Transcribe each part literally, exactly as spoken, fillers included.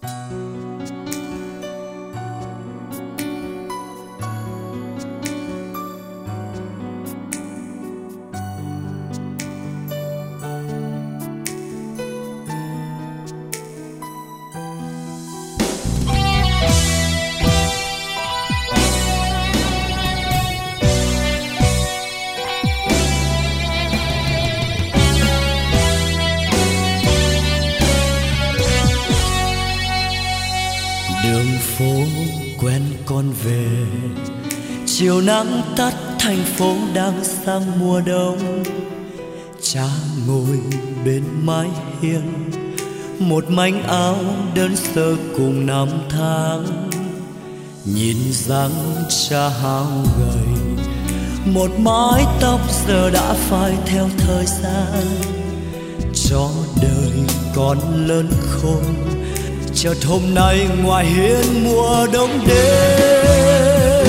Đường phố quen con về, chiều nắng tắt thành phố đang sang mùa đông. Cha ngồi bên mái hiên, một mảnh áo đơn sơ cùng năm tháng. Nhìn dáng cha hao gầy, một mái tóc giờ đã phai theo thời gian. Cho đời con lớn khôn, chợt hôm nay ngoài hiên mùa đông đến.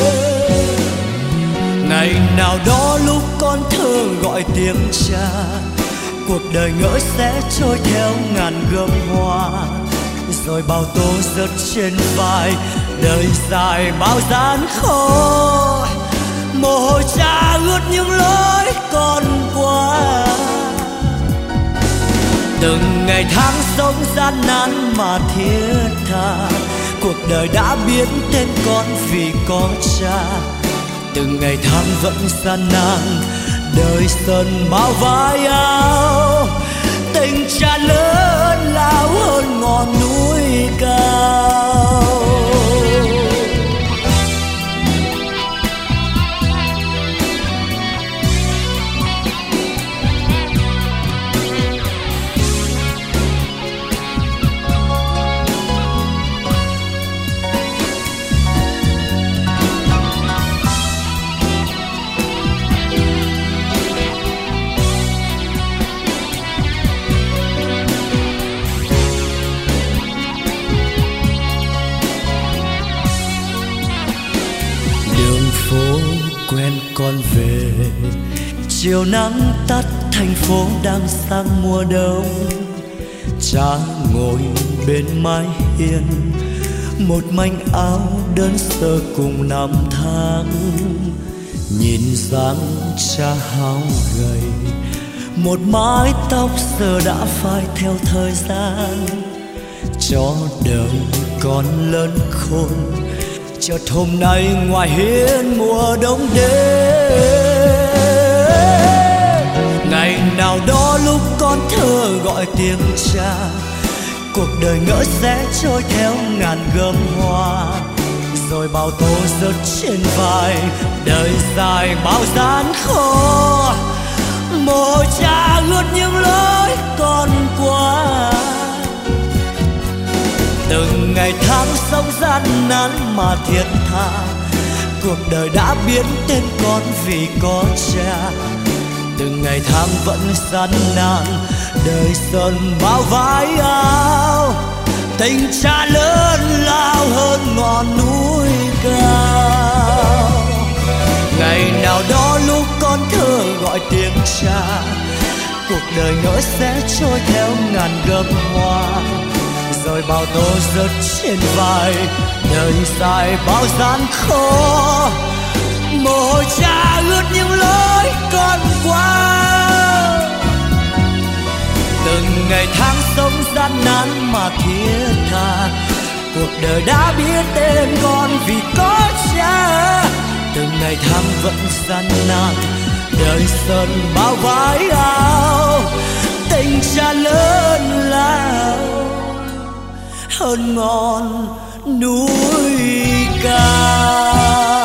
Ngày nào đó lúc con thơ gọi tiếng cha, cuộc đời ngỡ sẽ trôi theo ngàn gươm hoa. Rồi bao tố rớt trên vai, đời dài bao gian khổ. Mồ hôi cha ướt những lối con qua. Từng ngày tháng sống gian nan mà thiết tha, cuộc đời đã biến tên con vì có cha. Từng ngày tháng vẫn gian nan, đời sơn bao vai áo. Tình cha lớn lao hơn ngọn núi cao. Quen con về, chiều nắng tắt thành phố đang sang mùa đông. Cha ngồi bên mái hiên, một mảnh áo đơn sơ cùng năm tháng. Nhìn dáng cha hao gầy, một mái tóc giờ đã phai theo thời gian. Cho đời con lớn khôn, chợt hôm nay ngoài hiên mùa đông đến. Ngày nào đó lúc con thơ gọi tiếng cha, cuộc đời ngỡ sẽ trôi theo ngàn gươm hoa. Rồi bao tố rớt trên vai, đời dài bao gian khổ. Mồ hôi cha ướt những lối con qua. Từng ngày tháng sống gian nan mà thiết tha, cuộc đời đã biến tên con vì có cha. Từng ngày tháng vẫn gian nan, đời sơn bao vai áo. Tình cha lớn lao hơn ngọn núi cao. Ngày nào đó lúc con thơ gọi tiếng cha, cuộc đời ngỡ sẽ trôi theo ngàn gươm hoa. Rồi bao tố rớt trên vai, đời dài bao gian khổ. Mồ hôi cha ướt những lối con qua. Từng ngày tháng sống gian nan mà thiết tha, cuộc đời đã biết tên con vì có cha. Từng ngày tháng vẫn gian nan, đời sơn bao vai áo. Tình cha lớn lao hơn ngọn núi cao.